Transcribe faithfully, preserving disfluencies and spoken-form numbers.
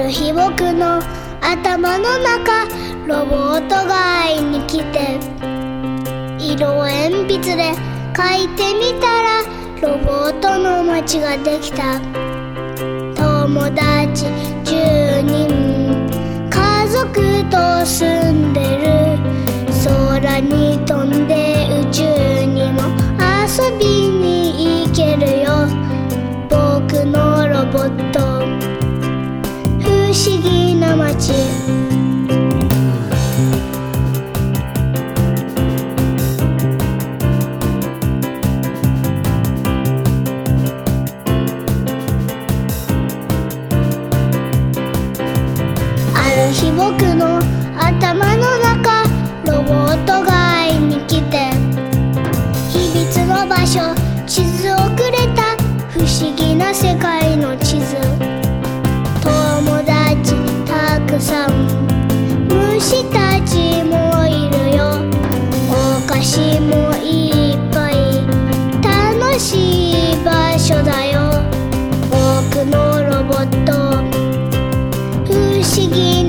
る日僕の頭の中ロボットが会いに来て、色鉛筆で描いてみたらロボットの街ができた。友達じゅうにん家族と住んでる。空に飛んで宇宙にも遊びに行けるよ。僕のロボット不思議な街。ある日僕の頭の中ロボットが会いに来て、秘密の場所地図をくれた。不思議な世界の地図。友達たくさん虫たちもいるよ。お菓子もいっぱい楽しい場所だよ。僕のロボット不思議な